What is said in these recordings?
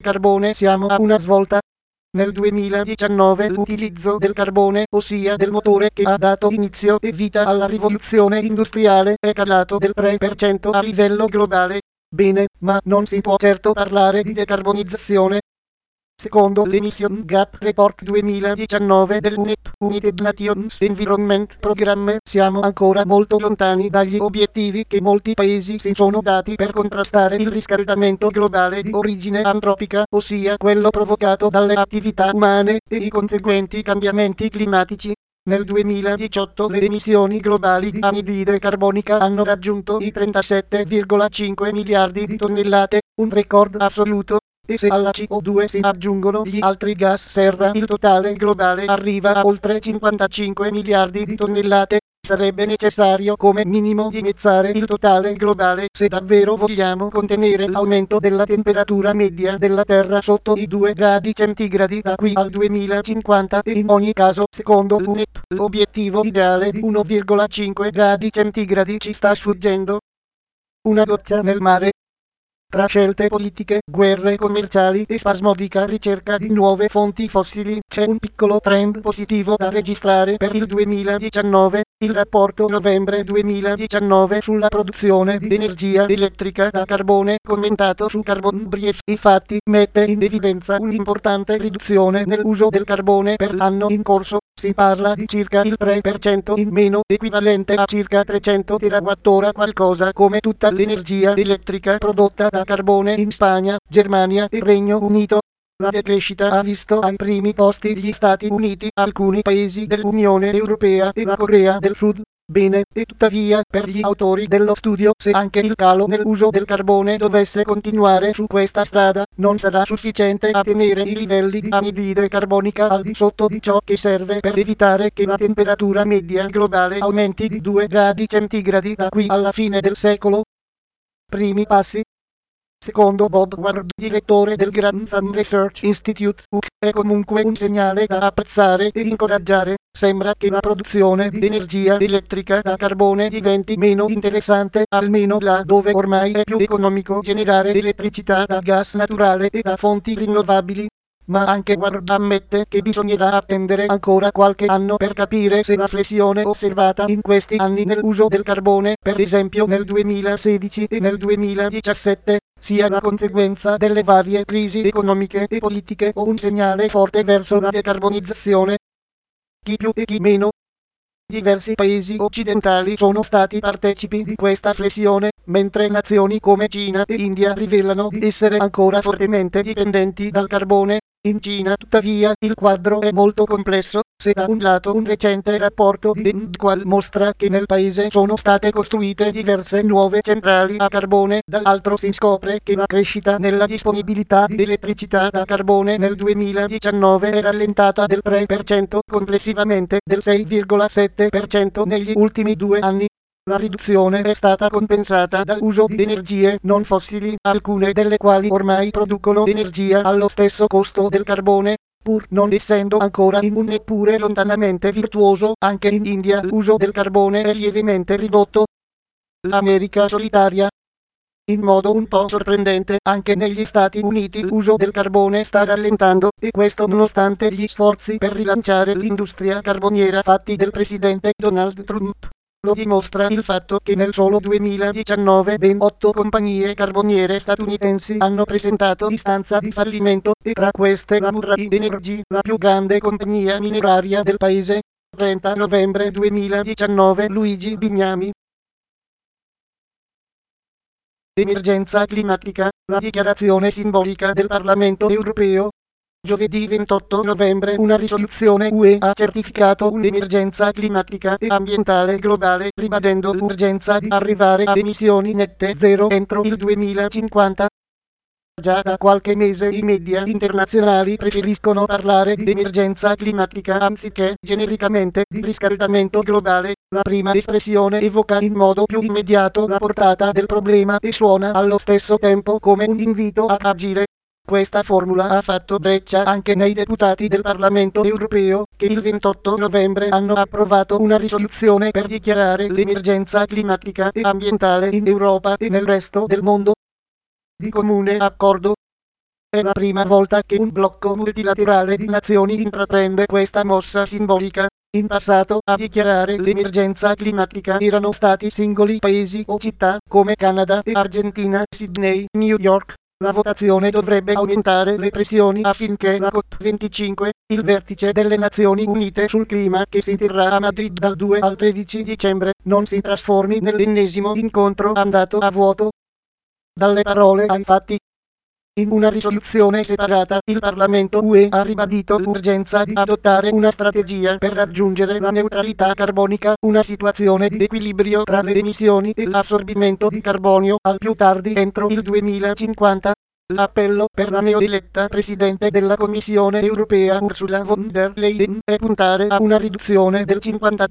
Carbone siamo a una svolta. Nel 2019 l'utilizzo del carbone, ossia del motore che ha dato inizio e vita alla rivoluzione industriale, è calato del 3% a livello globale. Bene, ma non si può certo parlare di decarbonizzazione. Secondo l'Emission Gap Report 2019 dell'UNEP, United Nations Environment Programme, siamo ancora molto lontani dagli obiettivi che molti paesi si sono dati per contrastare il riscaldamento globale di origine antropica, ossia quello provocato dalle attività umane e i conseguenti cambiamenti climatici. Nel 2018 le emissioni globali di anidride carbonica hanno raggiunto i 37,5 miliardi di tonnellate, un record assoluto. E se alla CO2 si aggiungono gli altri gas serra, il totale globale arriva a oltre 55 miliardi di tonnellate. Sarebbe necessario come minimo dimezzare il totale globale se davvero vogliamo contenere l'aumento della temperatura media della Terra sotto i 2 gradi centigradi da qui al 2050 e in ogni caso, secondo l'UNEP, l'obiettivo ideale di 1,5 gradi centigradi ci sta sfuggendo. Una goccia nel mare. Tra scelte politiche, guerre commerciali e spasmodica ricerca di nuove fonti fossili, c'è un piccolo trend positivo da registrare per il 2019. Il rapporto novembre 2019 sulla produzione di energia elettrica da carbone, commentato su Carbon Brief, infatti mette in evidenza un'importante riduzione nell'uso del carbone per l'anno in corso. Si parla di circa il 3% in meno, equivalente a circa 300 terawattora, qualcosa come tutta l'energia elettrica prodotta da carbone in Spagna, Germania e Regno Unito. La decrescita ha visto ai primi posti gli Stati Uniti, alcuni paesi dell'Unione Europea e la Corea del Sud. Bene, e tuttavia, per gli autori dello studio, se anche il calo nell'uso del carbone dovesse continuare su questa strada, non sarà sufficiente a tenere i livelli di anidride carbonica al di sotto di ciò che serve per evitare che la temperatura media globale aumenti di 2 gradi centigradi da qui alla fine del secolo. Primi passi. Secondo Bob Ward, direttore del Grantham Research Institute, è comunque un segnale da apprezzare e incoraggiare. Sembra che la produzione di energia elettrica da carbone diventi meno interessante, almeno là dove ormai è più economico generare elettricità da gas naturale e da fonti rinnovabili. Ma anche Ward ammette che bisognerà attendere ancora qualche anno per capire se la flessione osservata in questi anni nell'uso del carbone, per esempio nel 2016 e nel 2017, sia la conseguenza delle varie crisi economiche e politiche o un segnale forte verso la decarbonizzazione. Chi più e chi meno. Diversi paesi occidentali sono stati partecipi di questa flessione, mentre nazioni come Cina e India rivelano di essere ancora fortemente dipendenti dal carbone. In Cina, tuttavia, il quadro è molto complesso. Se da un lato un recente rapporto di Endqual mostra che nel paese sono state costruite diverse nuove centrali a carbone, dall'altro si scopre che la crescita nella disponibilità di elettricità da carbone nel 2019 è rallentata del 3%, complessivamente del 6,7% negli ultimi 2 anni. La riduzione è stata compensata dall'uso di energie non fossili, alcune delle quali ormai producono energia allo stesso costo del carbone. Pur non essendo ancora in un neppure lontanamente virtuoso, anche in India l'uso del carbone è lievemente ridotto. L'America solitaria. In modo un po' sorprendente, anche negli Stati Uniti l'uso del carbone sta rallentando, e questo nonostante gli sforzi per rilanciare l'industria carboniera fatti del presidente Donald Trump. Lo dimostra il fatto che nel solo 2019 ben 8 compagnie carboniere statunitensi hanno presentato istanza di fallimento, e tra queste la Murray Energy, la più grande compagnia mineraria del paese. 30 novembre 2019 Luigi Bignami. Emergenza climatica, la dichiarazione simbolica del Parlamento europeo. Giovedì 28 novembre una risoluzione UE ha certificato un'emergenza climatica e ambientale globale, ribadendo l'urgenza di arrivare a emissioni nette zero entro il 2050. Già da qualche mese i media internazionali preferiscono parlare di emergenza climatica anziché genericamente di riscaldamento globale. La prima espressione evoca in modo più immediato la portata del problema e suona allo stesso tempo come un invito ad agire. Questa formula ha fatto breccia anche nei deputati del Parlamento europeo, che il 28 novembre hanno approvato una risoluzione per dichiarare l'emergenza climatica e ambientale in Europa e nel resto del mondo. Di comune accordo, È la prima volta che un blocco multilaterale di nazioni intraprende questa mossa simbolica. In passato, a dichiarare l'emergenza climatica erano stati singoli paesi o città, come Canada e Argentina, Sydney, New York. La votazione dovrebbe aumentare le pressioni affinché la COP25, il vertice delle Nazioni Unite sul clima che si terrà a Madrid dal 2 al 13 dicembre, non si trasformi nell'ennesimo incontro andato a vuoto. Dalle parole ai fatti. In una risoluzione separata, il Parlamento UE ha ribadito l'urgenza di adottare una strategia per raggiungere la neutralità carbonica, una situazione di equilibrio tra le emissioni e l'assorbimento di carbonio, al più tardi entro il 2050. L'appello per la neoeletta Presidente della Commissione Europea Ursula von der Leyen è puntare a una riduzione del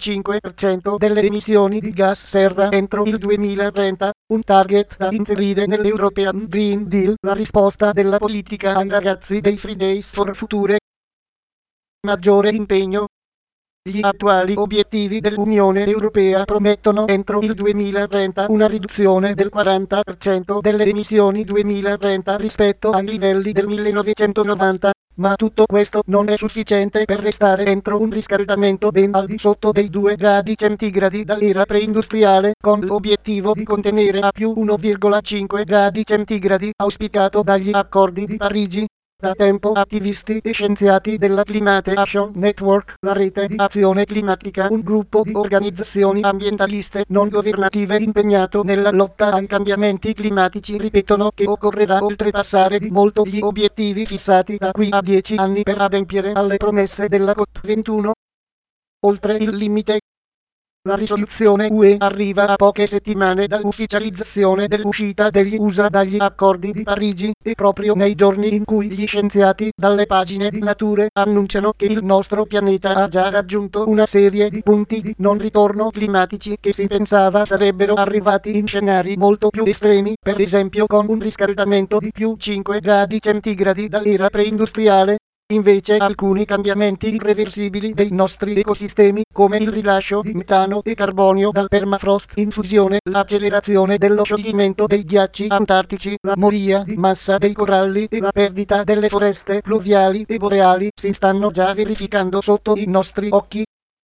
55% delle emissioni di gas serra entro il 2030, un target da inserire nell'European Green Deal, la risposta della politica ai ragazzi dei Fridays for Future. Maggiore impegno. Gli attuali obiettivi dell'Unione Europea promettono entro il 2030 una riduzione del 40% delle emissioni 2030 rispetto ai livelli del 1990, ma tutto questo non è sufficiente per restare entro un riscaldamento ben al di sotto dei 2 gradi centigradi dall'era preindustriale, con l'obiettivo di contenere a più 1,5 gradi centigradi auspicato dagli accordi di Parigi. Da tempo attivisti e scienziati della Climate Action Network, la rete di azione climatica, un gruppo di organizzazioni ambientaliste non governative impegnato nella lotta ai cambiamenti climatici, ripetono che occorrerà oltrepassare di molto gli obiettivi fissati da qui a 10 anni per adempiere alle promesse della COP21. Oltre il limite. La risoluzione UE arriva a poche settimane dall'ufficializzazione dell'uscita degli USA dagli accordi di Parigi, e proprio nei giorni in cui gli scienziati dalle pagine di Nature annunciano che il nostro pianeta ha già raggiunto una serie di punti di non ritorno climatici che si pensava sarebbero arrivati in scenari molto più estremi, per esempio con un riscaldamento di più 5 gradi centigradi dall'era preindustriale. Invece alcuni cambiamenti irreversibili dei nostri ecosistemi, come il rilascio di metano e carbonio dal permafrost in fusione, l'accelerazione dello scioglimento dei ghiacci antartici, la moria di massa dei coralli e la perdita delle foreste pluviali e boreali, si stanno già verificando sotto i nostri occhi.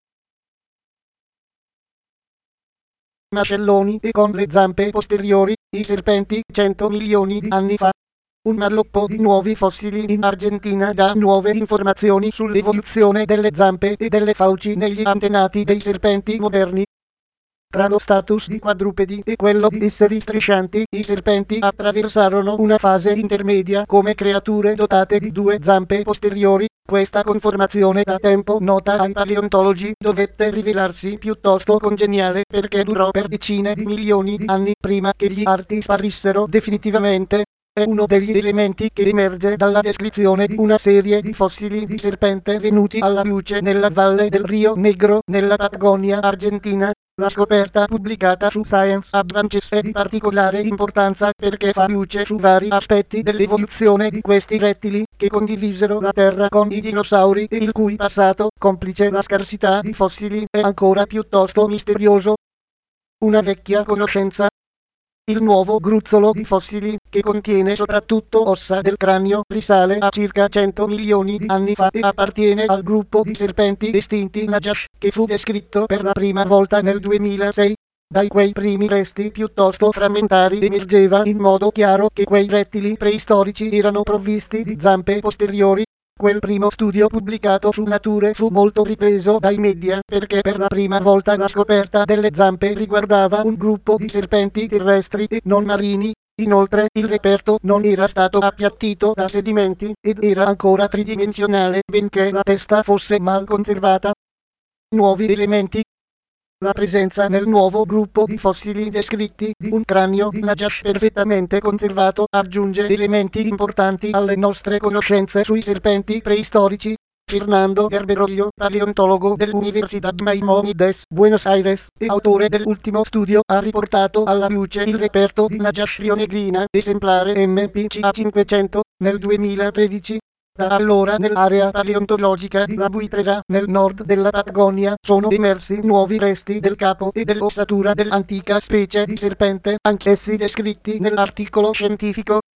Mascelloni e con le zampe posteriori, i serpenti 100 milioni di anni fa. Un malloppo di nuovi fossili in Argentina dà nuove informazioni sull'evoluzione delle zampe e delle fauci negli antenati dei serpenti moderni. Tra lo status di quadrupedi e quello di esseri striscianti, i serpenti attraversarono una fase intermedia come creature dotate di 2 zampe posteriori. Questa conformazione, da tempo nota ai paleontologi, dovette rivelarsi piuttosto congeniale perché durò per decine di milioni di anni prima che gli arti sparissero definitivamente. È uno degli elementi che emerge dalla descrizione di una serie di fossili di serpente venuti alla luce nella valle del Rio Negro, nella Patagonia argentina. La scoperta pubblicata su Science Advances è di particolare importanza perché fa luce su vari aspetti dell'evoluzione di questi rettili, che condivisero la Terra con i dinosauri e il cui passato, complice la scarsità di fossili, è ancora piuttosto misterioso. Una vecchia conoscenza. Il nuovo gruzzolo di fossili, che contiene soprattutto ossa del cranio, risale a circa 100 milioni di anni fa e appartiene al gruppo di serpenti estinti Najash, che fu descritto per la prima volta nel 2006. Dai quei primi resti piuttosto frammentari emergeva in modo chiaro che quei rettili preistorici erano provvisti di zampe posteriori. Quel primo studio pubblicato su Nature fu molto ripreso dai media perché per la prima volta la scoperta delle zampe riguardava un gruppo di serpenti terrestri e non marini. Inoltre il reperto non era stato appiattito da sedimenti ed era ancora tridimensionale, benché la testa fosse mal conservata. Nuovi elementi. La presenza nel nuovo gruppo di fossili descritti di un cranio di Najash perfettamente conservato aggiunge elementi importanti alle nostre conoscenze sui serpenti preistorici. Fernando Gerberoglio, paleontologo dell'Universidad Maimónides, Buenos Aires, e autore dell'ultimo studio, ha riportato alla luce il reperto di Najash rionegrina, esemplare MPCA 500, nel 2013. Da allora nell'area paleontologica di La Buitrera, nel nord della Patagonia, sono emersi nuovi resti del capo e dell'ossatura dell'antica specie di serpente, anch'essi descritti nell'articolo scientifico.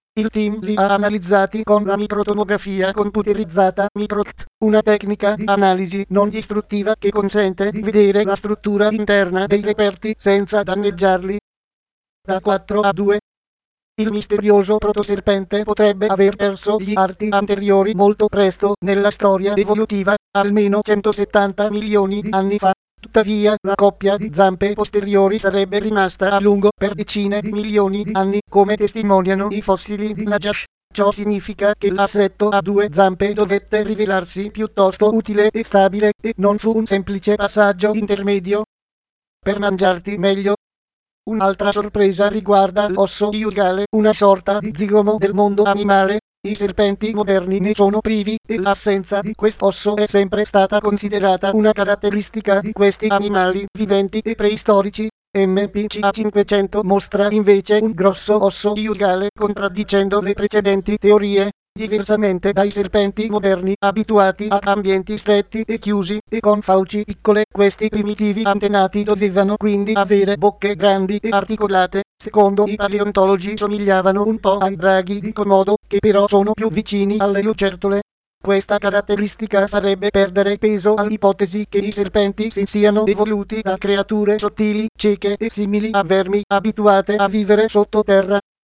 Il team li ha analizzati con la microtomografia computerizzata MicroT, una tecnica di analisi non distruttiva che consente di vedere la struttura interna dei reperti senza danneggiarli. Da 4 a 2. Il misterioso protoserpente potrebbe aver perso gli arti anteriori molto presto nella storia evolutiva, almeno 170 milioni di anni fa. Tuttavia, la coppia di zampe posteriori sarebbe rimasta a lungo per decine di milioni di anni, come testimoniano i fossili di Najash. Ciò significa che l'assetto a due zampe dovette rivelarsi piuttosto utile e stabile, e non fu un semplice passaggio intermedio. Per mangiarti meglio. Un'altra sorpresa riguarda l'osso iugale, una sorta di zigomo del mondo animale. I serpenti moderni ne sono privi, e l'assenza di quest'osso è sempre stata considerata una caratteristica di questi animali viventi e preistorici. MPCA 500 mostra invece un grosso osso iugale, contraddicendo le precedenti teorie. Diversamente dai serpenti moderni abituati a ambienti stretti e chiusi e con fauci piccole, questi primitivi antenati dovevano quindi avere bocche grandi e articolate. Secondo i paleontologi somigliavano un po' ai draghi di Komodo, che però sono più vicini alle lucertole. Questa caratteristica farebbe perdere peso all'ipotesi che i serpenti si siano evoluti da creature sottili, cieche e simili a vermi abituate a vivere sottoterra.